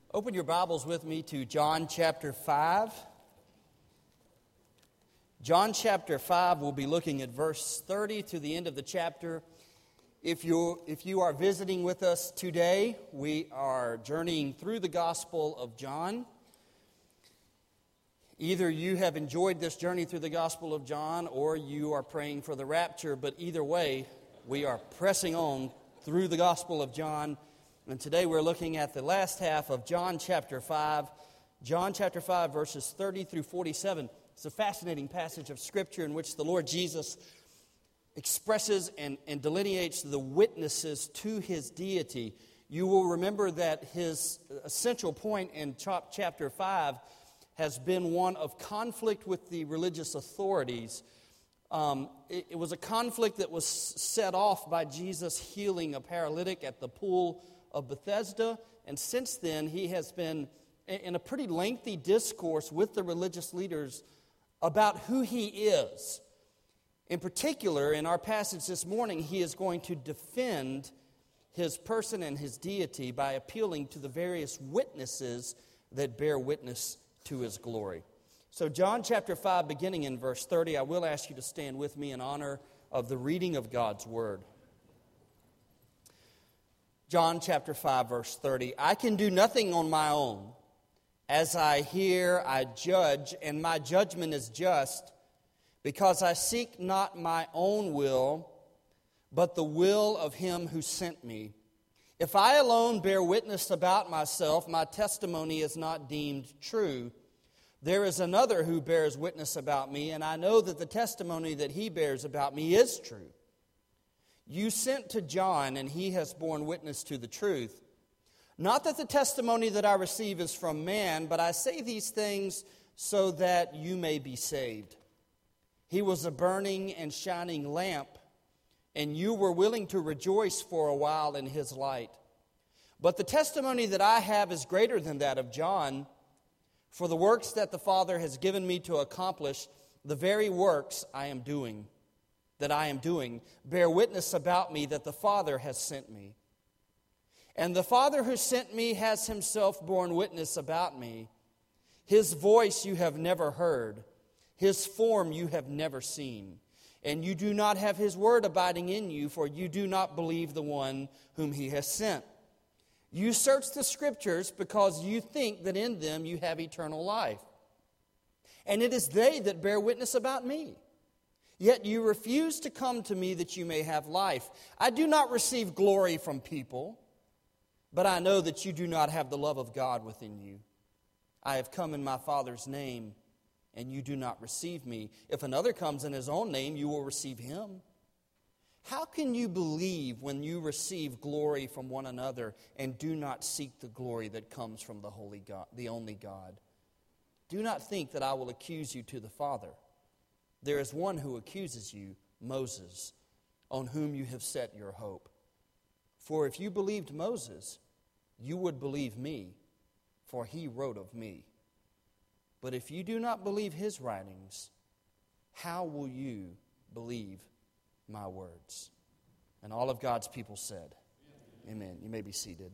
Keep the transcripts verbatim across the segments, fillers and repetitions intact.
Open your Bibles with me to John chapter five. John chapter five, we'll be looking at verse thirty to the end of the chapter. If you if you are visiting with us today, we are journeying through the Gospel of John. Either you have enjoyed this journey through the Gospel of John or you are praying for the rapture, but either way, we are pressing on through the Gospel of John. And today we're looking at the last half of John chapter five. John chapter five, verses thirty through forty-seven. It's a fascinating passage of Scripture in which the Lord Jesus expresses and, and delineates the witnesses to His deity. You will remember that His essential point in chapter five has been one of conflict with the religious authorities. Um, it, it was a conflict that was set off by Jesus healing a paralytic at the pool of Bethesda, and since then he has been in a pretty lengthy discourse with the religious leaders about who he is. In particular, in our passage this morning, he is going to defend his person and his deity by appealing to the various witnesses that bear witness to his glory. So John chapter five, beginning in verse thirty, I will ask you to stand with me in honor of the reading of God's word. John chapter five, verse thirty, I can do nothing on my own. As I hear, I judge, and my judgment is just, because I seek not my own will, but the will of him who sent me. If I alone bear witness about myself, my testimony is not deemed true. There is another who bears witness about me, and I know that the testimony that he bears about me is true. You sent to John, and he has borne witness to the truth. Not that the testimony that I receive is from man, but I say these things so that you may be saved. He was a burning and shining lamp, and you were willing to rejoice for a while in his light. But the testimony that I have is greater than that of John, for the works that the Father has given me to accomplish, the very works I am doing. that I am doing, bear witness about me that the Father has sent me. And the Father who sent me has himself borne witness about me. His voice you have never heard. His form you have never seen. And you do not have his word abiding in you, for you do not believe the one whom he has sent. You search the Scriptures because you think that in them you have eternal life. And it is they that bear witness about me. Yet you refuse to come to me that you may have life. I do not receive glory from people, but I know that you do not have the love of God within you. I have come in my Father's name, and you do not receive me. If another comes in his own name, you will receive him. How can you believe when you receive glory from one another and do not seek the glory that comes from the holy God, the only God? Do not think that I will accuse you to the Father. There is one who accuses you, Moses, on whom you have set your hope. For if you believed Moses, you would believe me, for he wrote of me. But if you do not believe his writings, how will you believe my words? And all of God's people said, Amen. Amen. You may be seated.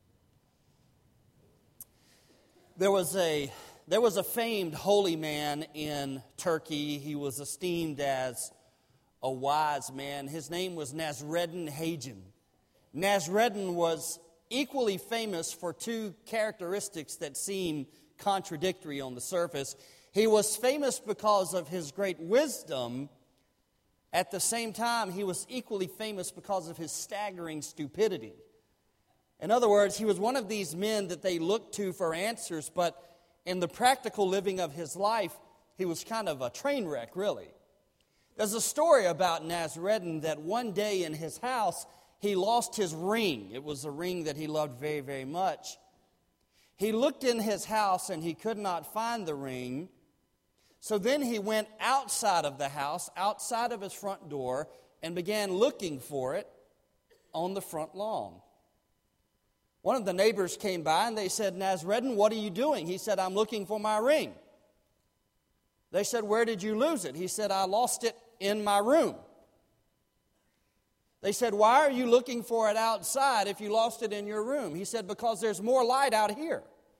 There was a There was a famed holy man in Turkey. He was esteemed as a wise man. His name was Nasreddin Hagen. Nasreddin was equally famous for two characteristics that seem contradictory on the surface. He was famous because of his great wisdom. At the same time, he was equally famous because of his staggering stupidity. In other words, he was one of these men that they looked to for answers, but in the practical living of his life, he was kind of a train wreck, really. There's a story about Nasreddin that one day in his house, he lost his ring. It was a ring that he loved very, very much. He looked in his house and he could not find the ring. So then he went outside of the house, outside of his front door, and began looking for it on the front lawn. One of the neighbors came by and they said, Nasreddin, what are you doing? He said, I'm looking for my ring. They said, where did you lose it? He said, I lost it in my room. They said, why are you looking for it outside if you lost it in your room? He said, because there's more light out here.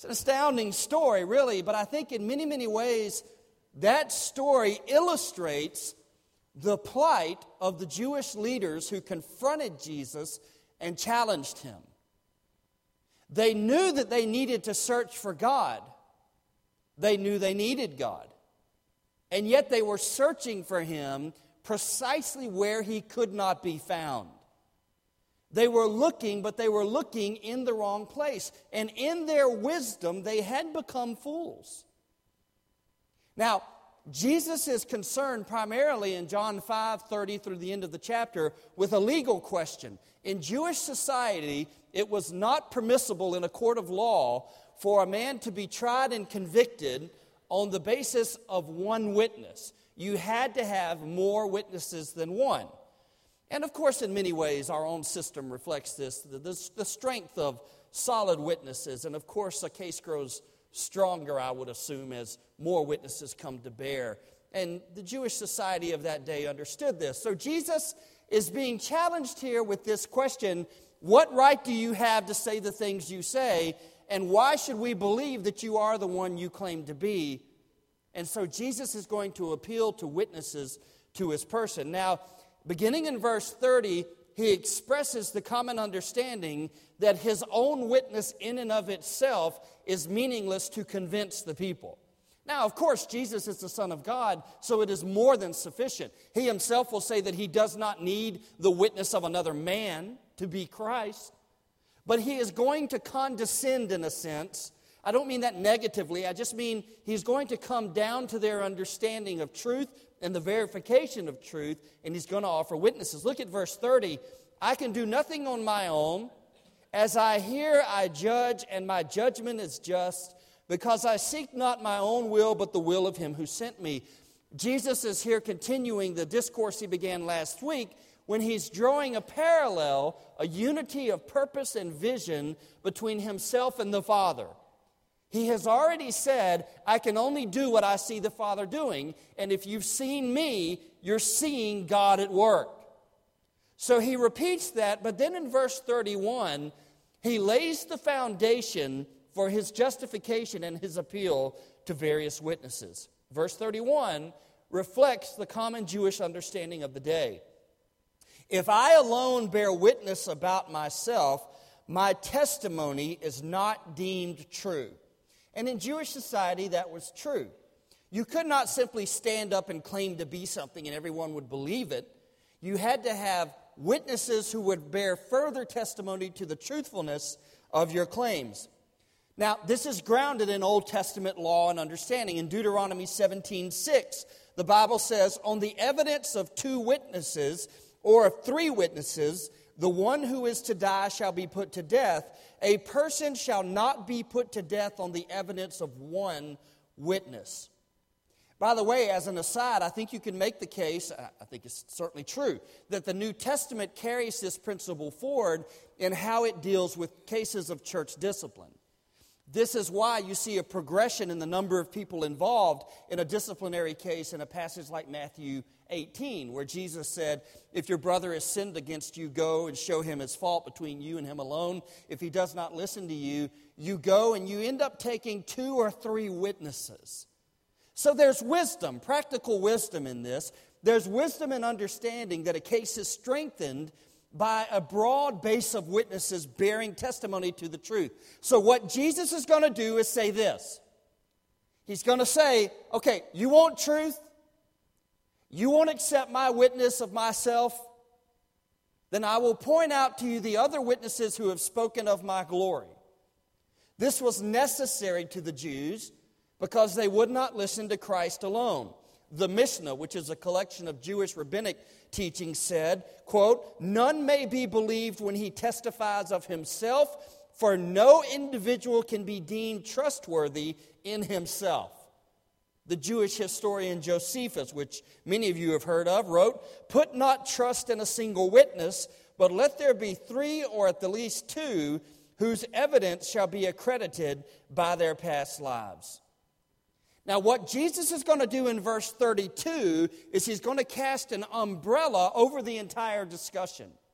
It's an astounding story, really, but I think in many, many ways, that story illustrates the plight of the Jewish leaders who confronted Jesus and challenged him. They knew that they needed to search for God. They knew they needed God. And yet they were searching for him precisely where he could not be found. They were looking, but they were looking in the wrong place. And in their wisdom, they had become fools. Now, Jesus is concerned primarily in John five thirty through the end of the chapter with a legal question. In Jewish society, it was not permissible in a court of law for a man to be tried and convicted on the basis of one witness. You had to have more witnesses than one. And of course, in many ways, our own system reflects this, the, the, the strength of solid witnesses. And of course, a case grows stronger, I would assume, as more witnesses come to bear. And the Jewish society of that day understood this. So Jesus is being challenged here with this question: what right do you have to say the things you say? And why should we believe that you are the one you claim to be? And so Jesus is going to appeal to witnesses to his person. Now, beginning in verse thirty, he expresses the common understanding that his own witness in and of itself is meaningless to convince the people. Now, of course, Jesus is the Son of God, so it is more than sufficient. He himself will say that he does not need the witness of another man to be Christ. But he is going to condescend in a sense. I don't mean that negatively. I just mean he's going to come down to their understanding of truth and the verification of truth, and he's going to offer witnesses. Look at verse thirty. I can do nothing on my own. As I hear, I judge, and my judgment is just, because I seek not my own will, but the will of him who sent me. Jesus is here continuing the discourse he began last week when he's drawing a parallel, a unity of purpose and vision between himself and the Father. He has already said, I can only do what I see the Father doing, and if you've seen me, you're seeing God at work. So he repeats that, but then in verse thirty-one, he lays the foundation for his justification and his appeal to various witnesses. Verse thirty-one reflects the common Jewish understanding of the day. If I alone bear witness about myself, my testimony is not deemed true. And in Jewish society, that was true. You could not simply stand up and claim to be something and everyone would believe it. You had to have witnesses who would bear further testimony to the truthfulness of your claims. Now, this is grounded in Old Testament law and understanding. In Deuteronomy seventeen six, the Bible says, on the evidence of two witnesses or of three witnesses, the one who is to die shall be put to death. A person shall not be put to death on the evidence of one witness. By the way, as an aside, I think you can make the case, I think it's certainly true, that the New Testament carries this principle forward in how it deals with cases of church discipline. This is why you see a progression in the number of people involved in a disciplinary case in a passage like Matthew eighteen, where Jesus said, if your brother has sinned against you, go and show him his fault between you and him alone. If he does not listen to you, you go, and you end up taking two or three witnesses. So there's wisdom, practical wisdom in this. There's wisdom in understanding that a case is strengthened by a broad base of witnesses bearing testimony to the truth. So what Jesus is going to do is say this. He's going to say, okay, you want truth? You won't accept my witness of myself? Then I will point out to you the other witnesses who have spoken of my glory. This was necessary to the Jews because they would not listen to Christ alone. The Mishnah, which is a collection of Jewish rabbinic teachings, said, quote, none may be believed when he testifies of himself, for no individual can be deemed trustworthy in himself. The Jewish historian Josephus, which many of you have heard of, wrote, put not trust in a single witness, but let there be three or at the least two whose evidence shall be accredited by their past lives. Now, what Jesus is going to do in verse thirty-two is he's going to cast an umbrella over the entire discussion.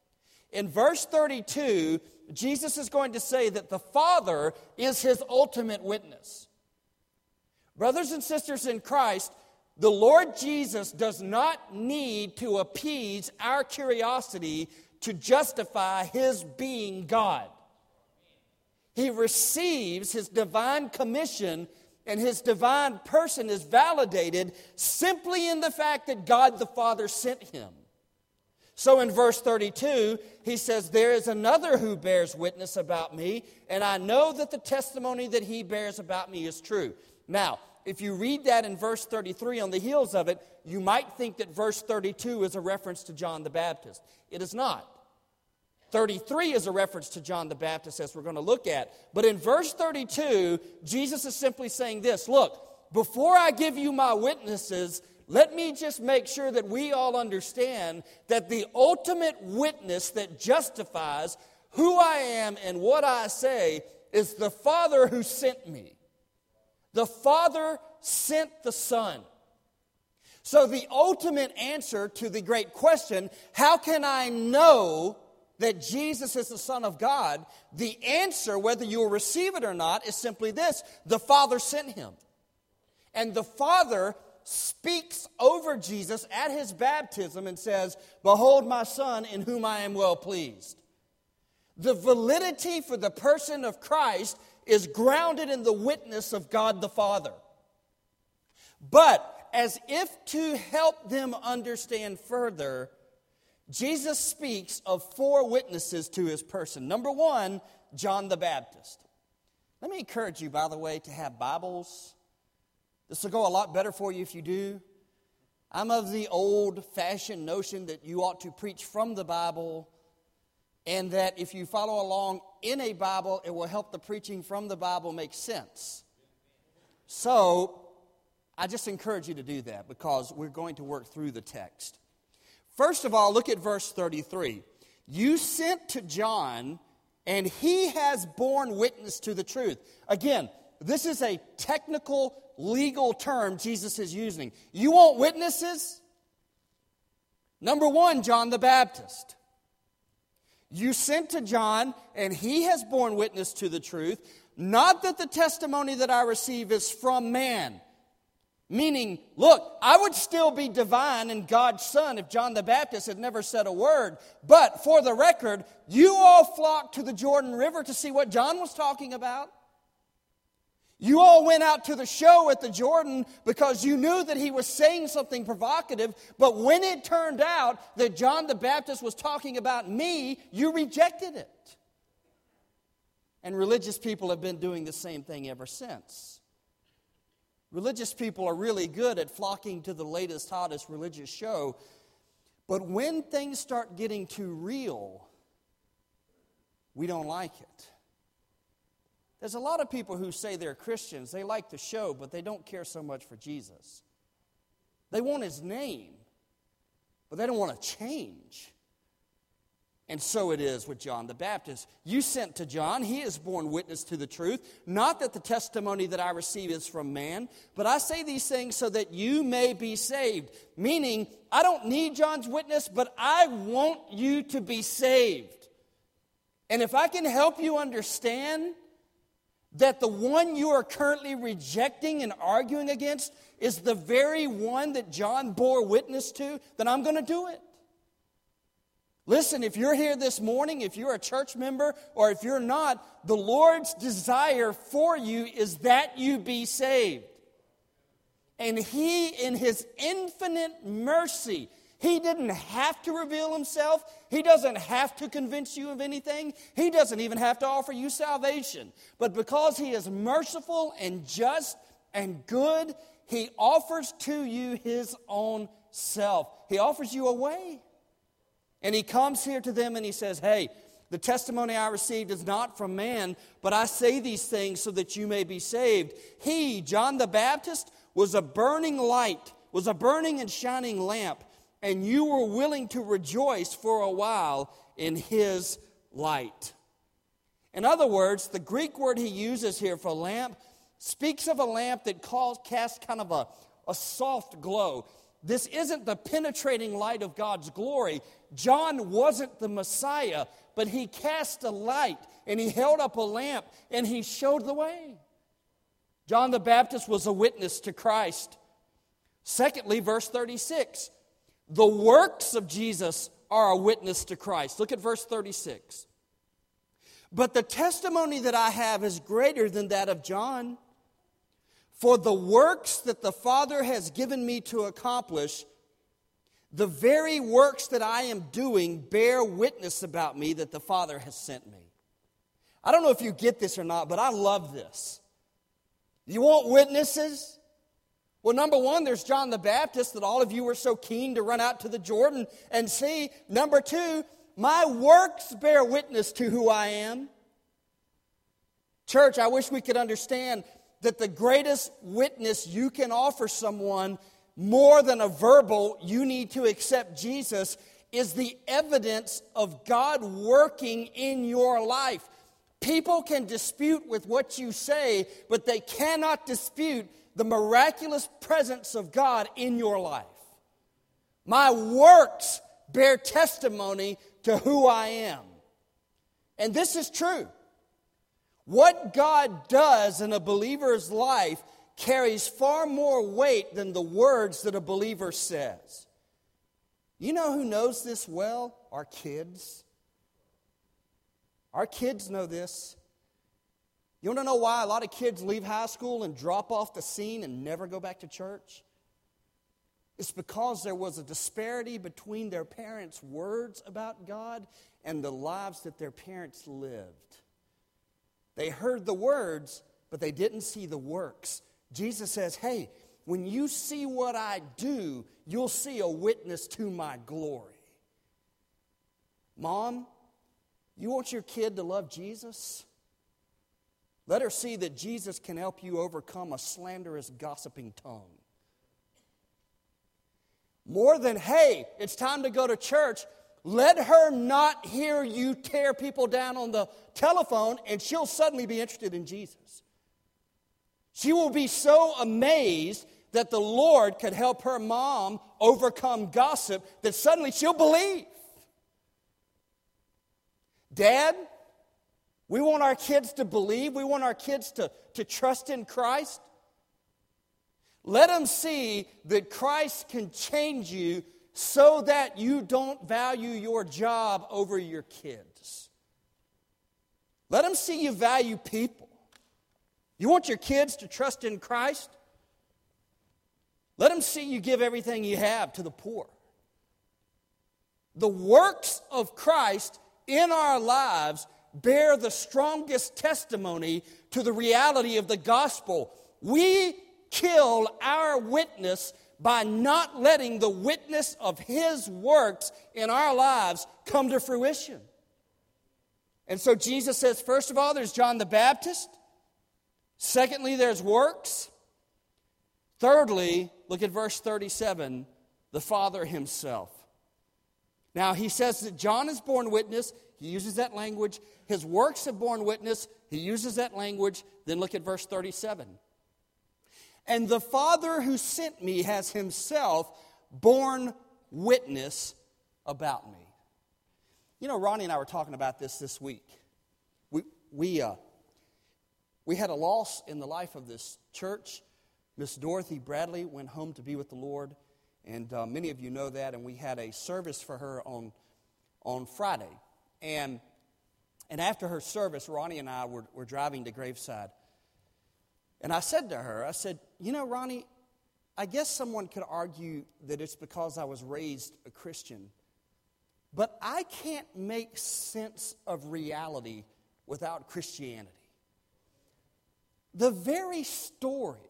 In verse thirty-two, Jesus is going to say that the Father is his ultimate witness. Brothers and sisters in Christ, the Lord Jesus does not need to appease our curiosity to justify his being God. He receives his divine commission, and his divine person is validated simply in the fact that God the Father sent him. So in verse thirty-two, he says, "There is another who bears witness about me, and I know that the testimony that he bears about me is true." Now, if you read that in verse thirty-three on the heels of it, you might think that verse thirty-two is a reference to John the Baptist. It is not. thirty-three is a reference to John the Baptist, as we're going to look at. But in verse thirty-two, Jesus is simply saying this: look, before I give you my witnesses, let me just make sure that we all understand that the ultimate witness that justifies who I am and what I say is the Father who sent me. The Father sent the Son. So the ultimate answer to the great question, how can I know that Jesus is the Son of God? The answer, whether you'll receive it or not, is simply this: the Father sent him. And the Father speaks over Jesus at his baptism and says, "Behold my Son, in whom I am well pleased." The validity for the person of Christ is grounded in the witness of God the Father. But as if to help them understand further, Jesus speaks of four witnesses to his person. Number one, John the Baptist. Let me encourage you, by the way, to have Bibles. This will go a lot better for you if you do. I'm of the old-fashioned notion that you ought to preach from the Bible, and that if you follow along in a Bible, it will help the preaching from the Bible make sense. So, I just encourage you to do that because we're going to work through the text. First of all, look at verse thirty-three. "You sent to John, and he has borne witness to the truth." Again, this is a technical, legal term Jesus is using. You want witnesses? Number one, John the Baptist. "You sent to John, and he has borne witness to the truth, not that the testimony that I receive is from man." Meaning, look, I would still be divine and God's Son if John the Baptist had never said a word. But for the record, you all flocked to the Jordan River to see what John was talking about. You all went out to the show at the Jordan because you knew that he was saying something provocative. But when it turned out that John the Baptist was talking about me, you rejected it. And religious people have been doing the same thing ever since. Religious people are really good at flocking to the latest, hottest religious show. But when things start getting too real, we don't like it. There's a lot of people who say they're Christians. They like the show, but they don't care so much for Jesus. They want his name, but they don't want to change. And so it is with John the Baptist. You sent to John. He has borne witness to the truth. Not that the testimony that I receive is from man, but I say these things so that you may be saved. Meaning, I don't need John's witness, but I want you to be saved. And if I can help you understand that the one you are currently rejecting and arguing against is the very one that John bore witness to, then I'm going to do it. Listen, if you're here this morning, if you're a church member, or if you're not, the Lord's desire for you is that you be saved. And He, in His infinite mercy, He didn't have to reveal Himself. He doesn't have to convince you of anything. He doesn't even have to offer you salvation. But because He is merciful and just and good, He offers to you His own self. He offers you a way. And He comes here to them and He says, hey, the testimony I received is not from man, but I say these things so that you may be saved. He, John the Baptist, was a burning light, was a burning and shining lamp, and you were willing to rejoice for a while in His light. In other words, the Greek word he uses here for lamp speaks of a lamp that calls, casts kind of a, a soft glow. This isn't the penetrating light of God's glory. John wasn't the Messiah, but he cast a light and he held up a lamp and he showed the way. John the Baptist was a witness to Christ. Secondly, verse thirty-six, the works of Jesus are a witness to Christ. Look at verse thirty-six. But the testimony that I have is greater than that of John. For the works that the Father has given me to accomplish, the very works that I am doing bear witness about me that the Father has sent me. I don't know if you get this or not, but I love this. You want witnesses? Well, number one, there's John the Baptist that all of you were so keen to run out to the Jordan and see. Number two, my works bear witness to who I am. Church, I wish we could understand that the greatest witness you can offer someone, more than a verbal, you need to accept Jesus, is the evidence of God working in your life. People can dispute with what you say, but they cannot dispute the miraculous presence of God in your life. My works bear testimony to who I am. And this is true. What God does in a believer's life carries far more weight than the words that a believer says. You know who knows this well? Our kids. Our kids know this. You want to know why a lot of kids leave high school and drop off the scene and never go back to church? It's because there was a disparity between their parents' words about God and the lives that their parents lived. They heard the words, but they didn't see the works. Jesus says, hey, when you see what I do, you'll see a witness to my glory. Mom, you want your kid to love Jesus? Let her see that Jesus can help you overcome a slanderous, gossiping tongue. More than, hey, it's time to go to church, let her not hear you tear people down on the telephone, and she'll suddenly be interested in Jesus. She will be so amazed that the Lord could help her mom overcome gossip that suddenly she'll believe. Dad, we want our kids to believe. We want our kids to, to trust in Christ. Let them see that Christ can change you so that you don't value your job over your kids. Let them see you value people. You want your kids to trust in Christ? Let them see you give everything you have to the poor. The works of Christ in our lives bear the strongest testimony to the reality of the gospel. We kill our witness by not letting the witness of His works in our lives come to fruition. And so Jesus says, first of all, there's John the Baptist. Secondly, there's works. Thirdly, look at verse thirty-seven, the Father Himself. Now, He says that John has borne witness. He uses that language. His works have borne witness. He uses that language. Then look at verse thirty-seven. And the Father who sent me has Himself borne witness about me. You know, Ronnie and I were talking about this this week. We we uh, we had a loss in the life of this church. Miss Dorothy Bradley went home to be with the Lord, and uh, many of you know that. And we had a service for her on on Friday, and and after her service, Ronnie and I were, were driving to Graveside. And I said to her, I said, you know, Ronnie, I guess someone could argue that it's because I was raised a Christian, but I can't make sense of reality without Christianity. The very story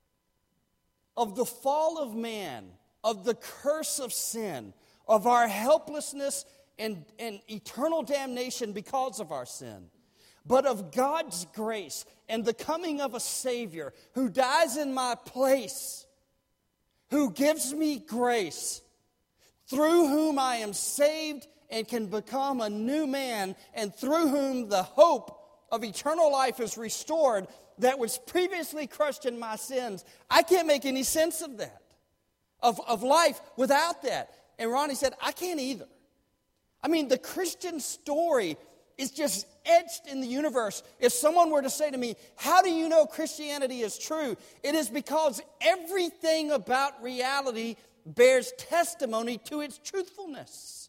of the fall of man, of the curse of sin, of our helplessness and, and eternal damnation because of our sin, but of God's grace and the coming of a Savior who dies in my place, who gives me grace, through whom I am saved and can become a new man, and through whom the hope of eternal life is restored that was previously crushed in my sins. I can't make any sense of that, of, of life without that. And Ronnie said, I can't either. I mean, the Christian story is just etched in the universe. If someone were to say to me, how do you know Christianity is true? It is because everything about reality bears testimony to its truthfulness.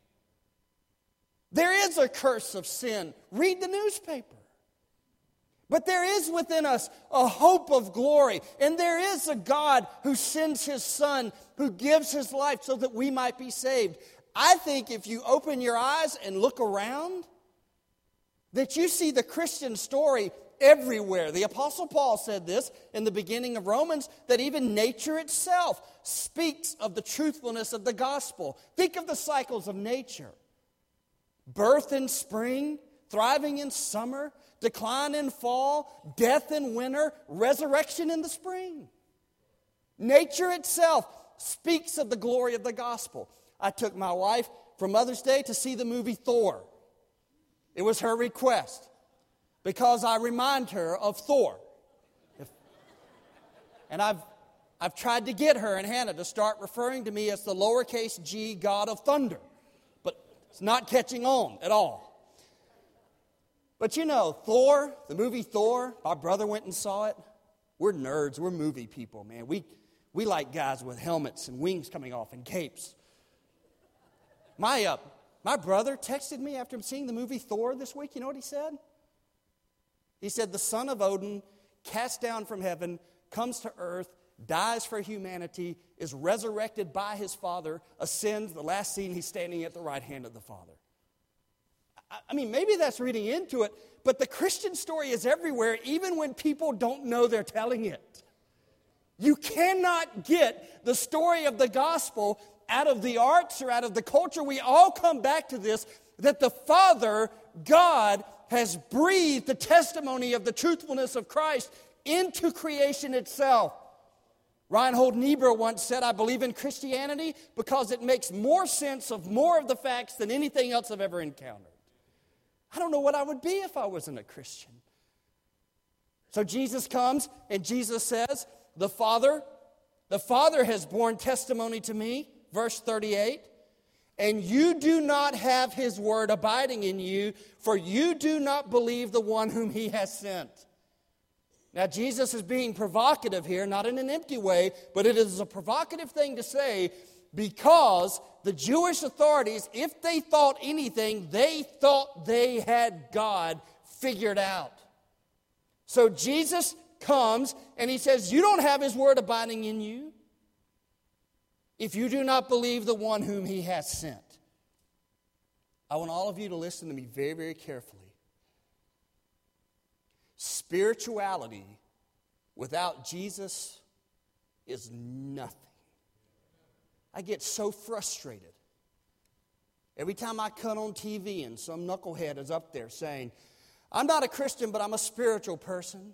There is a curse of sin. Read the newspaper. But there is within us a hope of glory. And there is a God who sends His Son, who gives His life so that we might be saved. I think if you open your eyes and look around, that you see the Christian story everywhere. The Apostle Paul said this in the beginning of Romans, that even nature itself speaks of the truthfulness of the gospel. Think of the cycles of nature. Birth in spring, thriving in summer, decline in fall, death in winter, resurrection in the spring. Nature itself speaks of the glory of the gospel. I took my wife for Mother's Day to see the movie Thor. It was her request because I remind her of Thor. If, and I've, I've tried to get her and Hannah to start referring to me as the lowercase g God of thunder. But it's not catching on at all. But you know, Thor, the movie Thor, my brother went and saw it. We're nerds. We're movie people, man. We, we like guys with helmets and wings coming off and capes. My uh, my brother texted me after seeing the movie Thor this week. You know what he said? He said, the son of Odin, cast down from heaven, comes to earth, dies for humanity, is resurrected by his Father, ascends. The last scene, he's standing at the right hand of the Father. I mean, maybe that's reading into it, but the Christian story is everywhere, even when people don't know they're telling it. You cannot get the story of the gospel out of the arts or out of the culture. We all come back to this, that the Father, God, has breathed the testimony of the truthfulness of Christ into creation itself. Reinhold Niebuhr once said, I believe in Christianity because it makes more sense of more of the facts than anything else I've ever encountered. I don't know what I would be if I wasn't a Christian. So Jesus comes and Jesus says, the Father, the Father has borne testimony to me, verse thirty-eight, and you do not have His word abiding in you, for you do not believe the one whom He has sent. Now Jesus is being provocative here, not in an empty way, but it is a provocative thing to say because the Jewish authorities, if they thought anything, they thought they had God figured out. So Jesus comes and He says, you don't have His word abiding in you if you do not believe the one whom He has sent. I want all of you to listen to me very, very carefully. Spirituality without Jesus is nothing. I get so frustrated every time I cut on T V and some knucklehead is up there saying, I'm not a Christian, but I'm a spiritual person.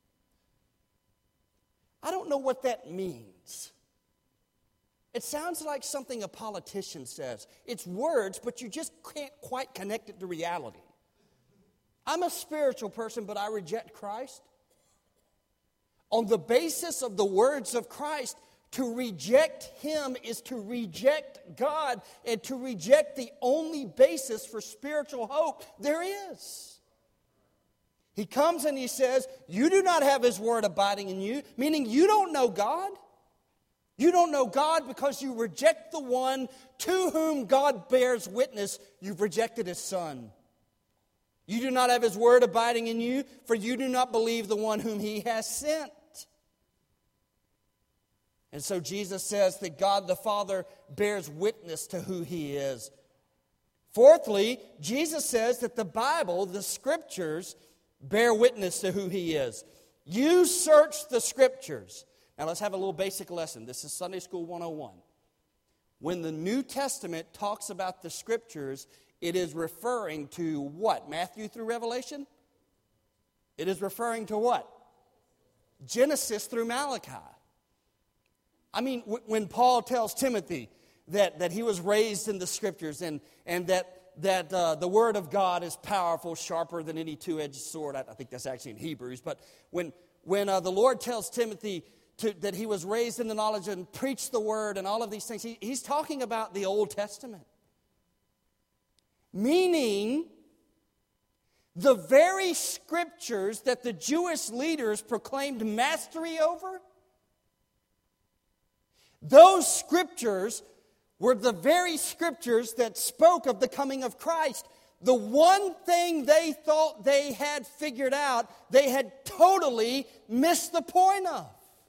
I don't know what that means. It sounds like something a politician says. It's words, but you just can't quite connect it to reality. I'm a spiritual person, but I reject Christ. On the basis of the words of Christ, to reject Him is to reject God and to reject the only basis for spiritual hope there is. He comes and He says, you do not have His word abiding in you, meaning you don't know God. You don't know God because you reject the one to whom God bears witness. You've rejected His Son. You do not have His word abiding in you, for you do not believe the one whom He has sent. And so Jesus says that God the Father bears witness to who He is. Fourthly, Jesus says that the Bible, the Scriptures, bear witness to who He is. You search the Scriptures. Now let's have a little basic lesson. This is Sunday School one oh one. When the New Testament talks about the Scriptures, it is referring to what? Matthew through Revelation? It is referring to what? Genesis through Malachi. I mean, w- when Paul tells Timothy that, that he was raised in the Scriptures and, and that, that uh, the Word of God is powerful, sharper than any two-edged sword. I, I think that's actually in Hebrews. But when, when uh, the Lord tells Timothy to, that he was raised in the knowledge and preached the Word and all of these things, he, he's talking about the Old Testament. Meaning, the very scriptures that the Jewish leaders proclaimed mastery over, those scriptures were the very scriptures that spoke of the coming of Christ. The one thing they thought they had figured out, they had totally missed the point of.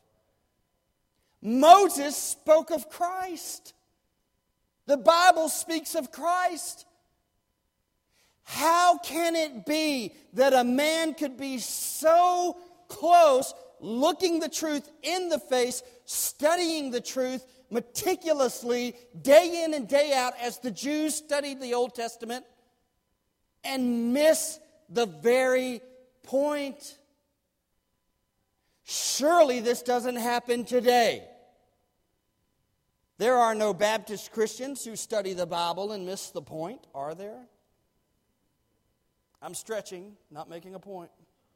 Moses spoke of Christ. The Bible speaks of Christ. How can it be that a man could be so close, looking the truth in the face, studying the truth meticulously, day in and day out, as the Jews studied the Old Testament, and miss the very point? Surely this doesn't happen today. There are no Baptist Christians who study the Bible and miss the point, are there? I'm stretching, not making a point.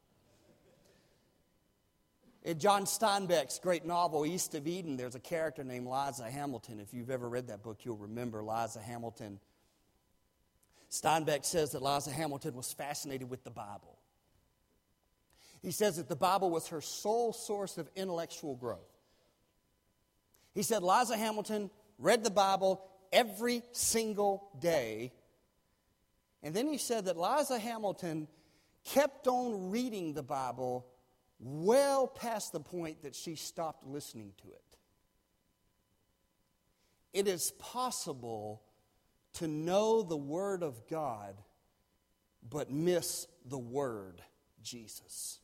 In John Steinbeck's great novel, East of Eden, there's a character named Liza Hamilton. If you've ever read that book, you'll remember Liza Hamilton. Steinbeck says that Liza Hamilton was fascinated with the Bible. He says that the Bible was her sole source of intellectual growth. He said Liza Hamilton read the Bible every single day. And then he said that Liza Hamilton kept on reading the Bible well past the point that she stopped listening to it. It is possible to know the Word of God, but miss the Word, Jesus.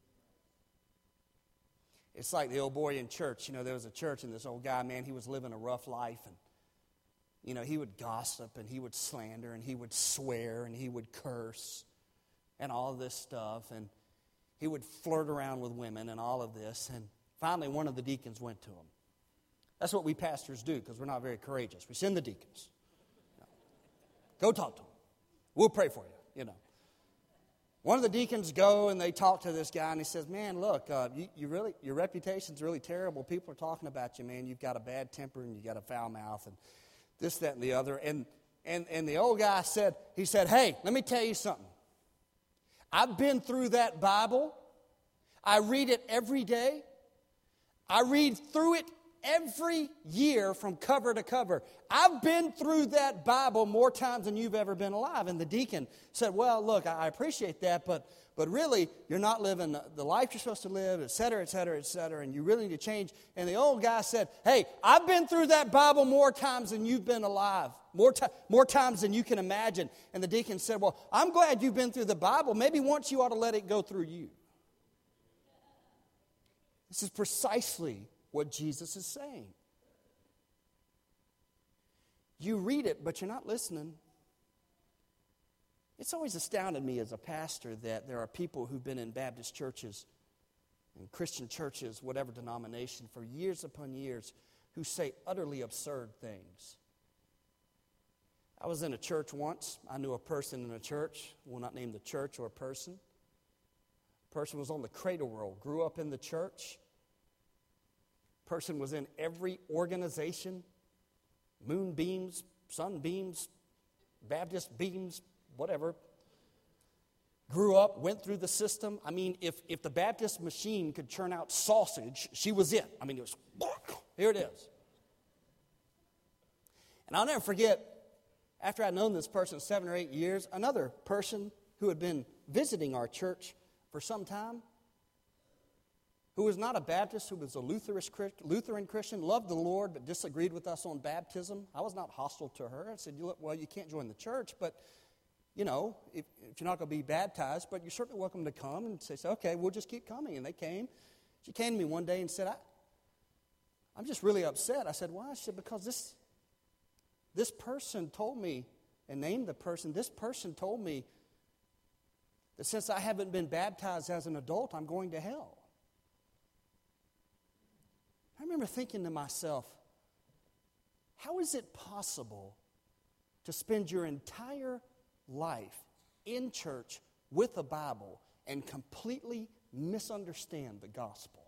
It's like the old boy in church. You know, there was a church, and this old guy, man, he was living a rough life. And, you know, he would gossip, and he would slander, and he would swear, and he would curse, and all of this stuff. And he would flirt around with women and all of this. And finally, one of the deacons went to him. That's what we pastors do, because we're not very courageous. We send the deacons. Go talk to them. We'll pray for you, you know. One of the deacons go and they talk to this guy, and he says, man, look, uh, you, you really, your reputation's really terrible. People are talking about you, man. You've got a bad temper and you've got a foul mouth and this, that, and the other. And, and, and the old guy said, he said, hey, let me tell you something. I've been through that Bible. I read it every day. I read through it every year from cover to cover. I've been through that Bible more times than you've ever been alive. And the deacon said, well, look, I appreciate that, but but really, you're not living the life you're supposed to live, et cetera, et cetera, et cetera, and you really need to change. And the old guy said, hey, I've been through that Bible more times than you've been alive, more, ti- more times than you can imagine. And the deacon said, well, I'm glad you've been through the Bible. Maybe once you ought to let it go through you. This is precisely what Jesus is saying. You read it, but you're not listening. It's always astounded me as a pastor that there are people who've been in Baptist churches and Christian churches, whatever denomination, for years upon years, who say utterly absurd things. I was in a church once. I knew a person in a church. We'll not name the church or a person. The person was on the cradle roll, grew up in the church. Person was in every organization, moonbeams, sunbeams, Baptist beams, whatever. Grew up, went through the system. I mean, if, if the Baptist machine could churn out sausage, she was it. I mean, it was, here it is. And I'll never forget, after I'd known this person seven or eight years, another person who had been visiting our church for some time, who was not a Baptist, who was a Lutheran Christian, loved the Lord, but disagreed with us on baptism. I was not hostile to her. I said, well, you can't join the church, but, you know, if, if you're not going to be baptized, but you're certainly welcome to come. And say, okay, we'll just keep coming. And they came. She came to me one day and said, I, I'm just really upset. I said, why? She said, because this, this person told me, and named the person, this person told me that since I haven't been baptized as an adult, I'm going to hell. I remember thinking to myself, how is it possible to spend your entire life in church with a Bible and completely misunderstand the gospel?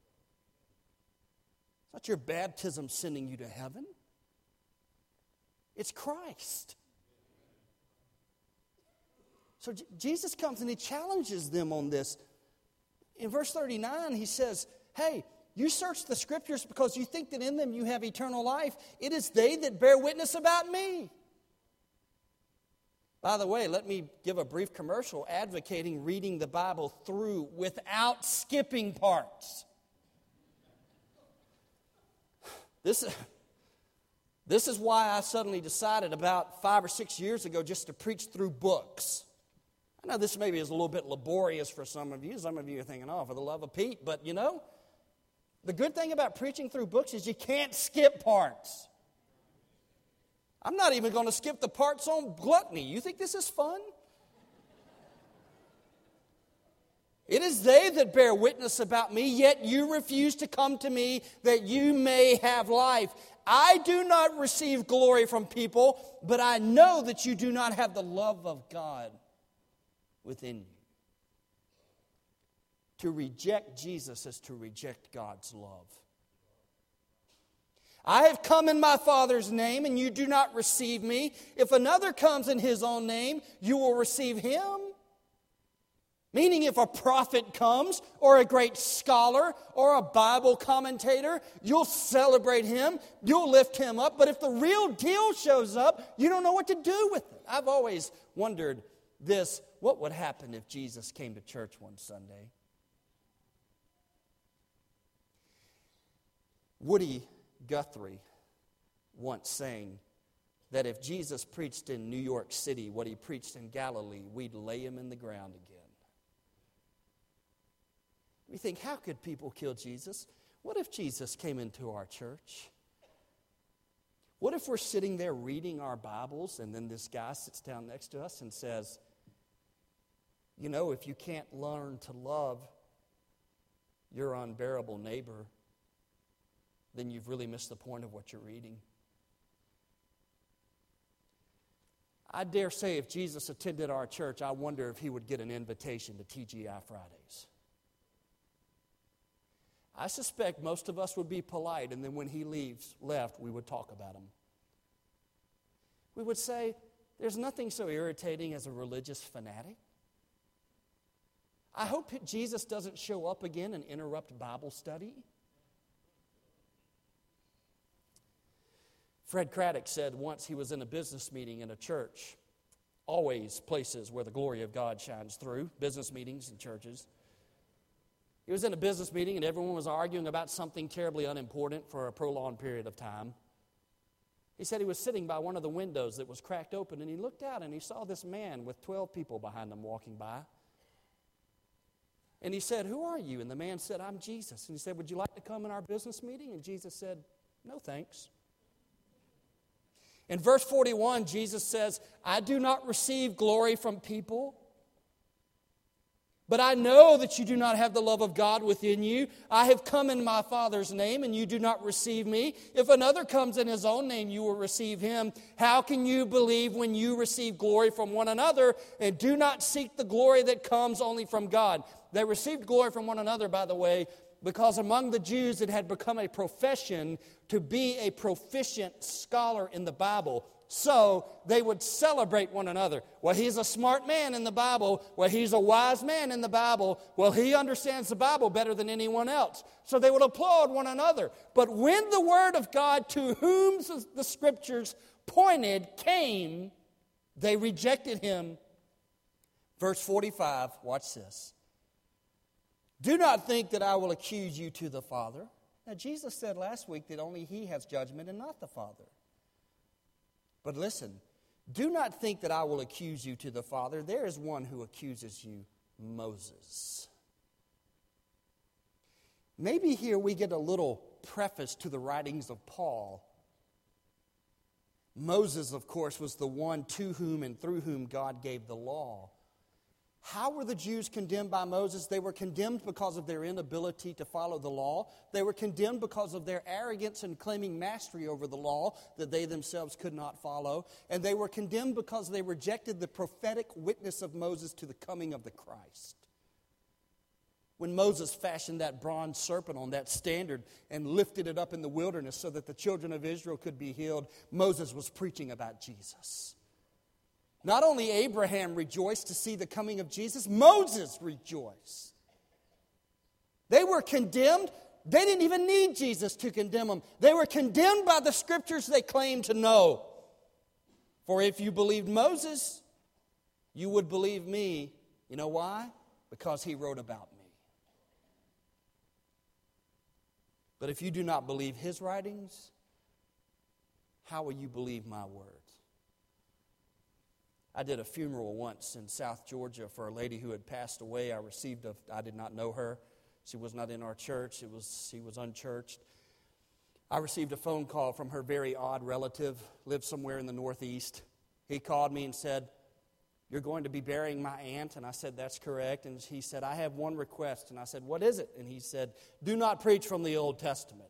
It's not your baptism sending you to heaven. It's Christ. So J- Jesus comes and he challenges them on this. In verse thirty-nine, he says, hey, you search the Scriptures because you think that in them you have eternal life. It is they that bear witness about me. By the way, let me give a brief commercial advocating reading the Bible through without skipping parts. This, this is why I suddenly decided about five or six years ago just to preach through books. I know this maybe is a little bit laborious for some of you. Some of you are thinking, oh, for the love of Pete. But, you know, the good thing about preaching through books is you can't skip parts. I'm not even going to skip the parts on gluttony. You think this is fun? It is they that bear witness about me, yet you refuse to come to me that you may have life. I do not receive glory from people, but I know that you do not have the love of God within you. To reject Jesus is to reject God's love. I have come in my Father's name, and you do not receive me. If another comes in his own name, you will receive him. Meaning if a prophet comes, or a great scholar, or a Bible commentator, you'll celebrate him, you'll lift him up. But if the real deal shows up, you don't know what to do with it. I've always wondered this, what would happen if Jesus came to church one Sunday? Woody Guthrie once saying that if Jesus preached in New York City what he preached in Galilee, we'd lay him in the ground again. We think, how could people kill Jesus? What if Jesus came into our church? What if we're sitting there reading our Bibles and then this guy sits down next to us and says, you know, if you can't learn to love your unbearable neighbor, then you've really missed the point of what you're reading. I dare say if Jesus attended our church, I wonder if he would get an invitation to T G I Fridays. I suspect most of us would be polite, and then when he leaves, left, we would talk about him. We would say, there's nothing so irritating as a religious fanatic. I hope Jesus doesn't show up again and interrupt Bible study. Fred Craddock said once he was in a business meeting in a church, always places where the glory of God shines through, business meetings and churches. He was in a business meeting and everyone was arguing about something terribly unimportant for a prolonged period of time. He said he was sitting by one of the windows that was cracked open, and he looked out and he saw this man with twelve people behind him walking by. And he said, who are you? And the man said, I'm Jesus. And he said, would you like to come in our business meeting? And Jesus said, no thanks. In verse forty-one, Jesus says, I do not receive glory from people, but I know that you do not have the love of God within you. I have come in my Father's name, and you do not receive me. If another comes in his own name, you will receive him. How can you believe when you receive glory from one another and do not seek the glory that comes only from God? They received glory from one another, by the way, because among the Jews it had become a profession to be a proficient scholar in the Bible. So they would celebrate one another. Well, he's a smart man in the Bible. Well, he's a wise man in the Bible. Well, he understands the Bible better than anyone else. So they would applaud one another. But when the word of God to whom the Scriptures pointed came, they rejected him. Verse forty-five, watch this. Do not think that I will accuse you to the Father. Now, Jesus said last week that only he has judgment and not the Father. But listen, do not think that I will accuse you to the Father. There is one who accuses you, Moses. Maybe here we get a little preface to the writings of Paul. Moses, of course, was the one to whom and through whom God gave the law. How were the Jews condemned by Moses? They were condemned because of their inability to follow the law. They were condemned because of their arrogance in claiming mastery over the law that they themselves could not follow. And they were condemned because they rejected the prophetic witness of Moses to the coming of the Christ. When Moses fashioned that bronze serpent on that standard and lifted it up in the wilderness so that the children of Israel could be healed, Moses was preaching about Jesus. Not only Abraham rejoiced to see the coming of Jesus, Moses rejoiced. They were condemned. They didn't even need Jesus to condemn them. They were condemned by the scriptures they claimed to know. For if you believed Moses, you would believe me. You know why? Because he wrote about me. But if you do not believe his writings, how will you believe my words? I did a funeral once in South Georgia for a lady who had passed away. I received a, I did not know her. She was not in our church. It was, she was unchurched. I received a phone call from her very odd relative, lived somewhere in the Northeast. He called me and said, "You're going to be burying my aunt?" And I said, "That's correct." And he said, "I have one request." And I said, "What is it?" And he said, "Do not preach from the Old Testament."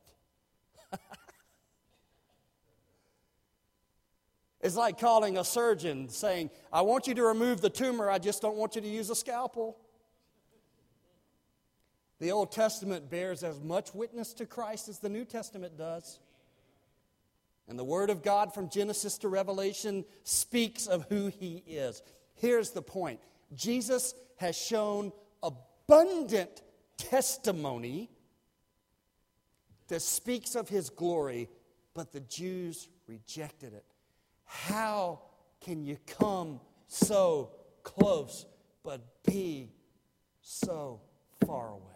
It's like calling a surgeon saying, "I want you to remove the tumor, I just don't want you to use a scalpel." The Old Testament bears as much witness to Christ as the New Testament does. And the Word of God from Genesis to Revelation speaks of who He is. Here's the point. Jesus has shown abundant testimony that speaks of His glory, but the Jews rejected it. How can you come so close but be so far away?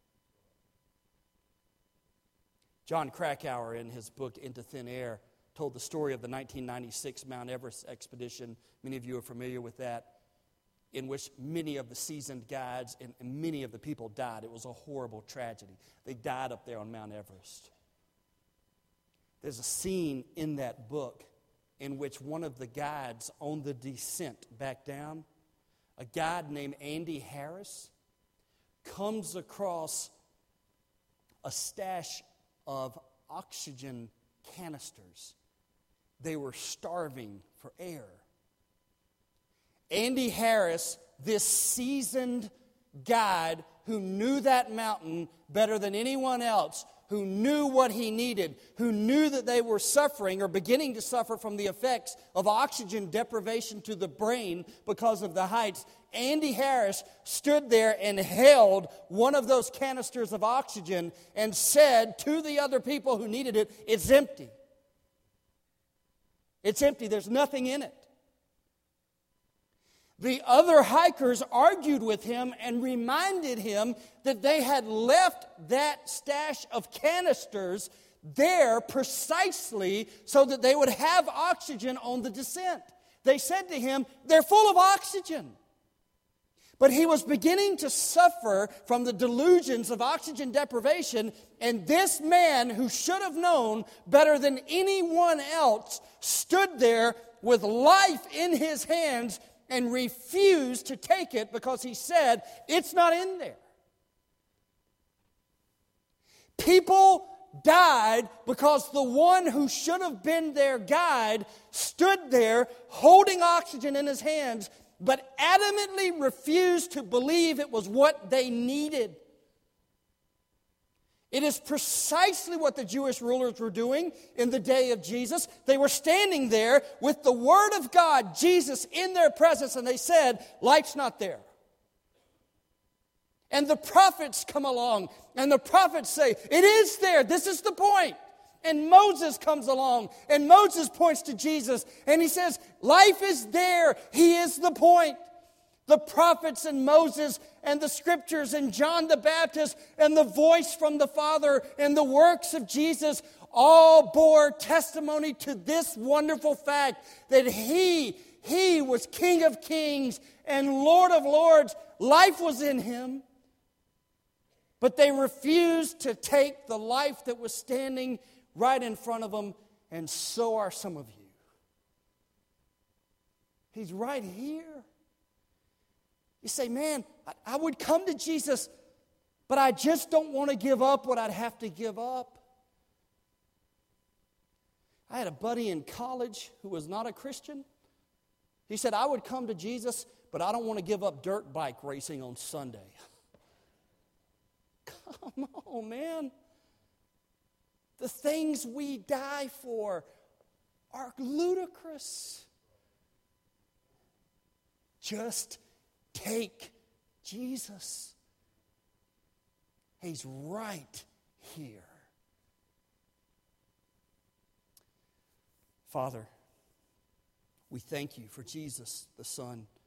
John Krakauer, in his book Into Thin Air, told the story of the nineteen ninety-six Mount Everest expedition. Many of you are familiar with that, in which many of the seasoned guides and many of the people died. It was a horrible tragedy. They died up there on Mount Everest. There's a scene in that book in which one of the guides on the descent back down, a guide named Andy Harris, comes across a stash of oxygen canisters. They were starving for air. Andy Harris, this seasoned guide who knew that mountain better than anyone else, who knew what he needed, who knew that they were suffering or beginning to suffer from the effects of oxygen deprivation to the brain because of the heights, Andy Harris stood there and held one of those canisters of oxygen and said to the other people who needed it, "It's empty. It's empty. There's nothing in it." The other hikers argued with him and reminded him that they had left that stash of canisters there precisely so that they would have oxygen on the descent. They said to him, "They're full of oxygen." But he was beginning to suffer from the delusions of oxygen deprivation, and this man, who should have known better than anyone else, stood there with life in his hands and refused to take it because he said, "It's not in there." People died because the one who should have been their guide stood there holding oxygen in his hands, but adamantly refused to believe it was what they needed. It is precisely what the Jewish rulers were doing in the day of Jesus. They were standing there with the Word of God, Jesus, in their presence, and they said, "Light's not there." And the prophets come along, and the prophets say, "It is there. This is the point." And Moses comes along, and Moses points to Jesus, and he says, "Life is there. He is the point." The prophets and Moses and the scriptures and John the Baptist and the voice from the Father and the works of Jesus all bore testimony to this wonderful fact that He, He was King of Kings and Lord of Lords. Life was in Him. But they refused to take the life that was standing right in front of them, and so are some of you. He's right here. You say, "Man, I would come to Jesus, but I just don't want to give up what I'd have to give up." I had a buddy in college who was not a Christian. He said, "I would come to Jesus, but I don't want to give up dirt bike racing on Sunday." Come on, man. The things we die for are ludicrous. Just take Jesus. He's right here. Father, we thank you for Jesus, the Son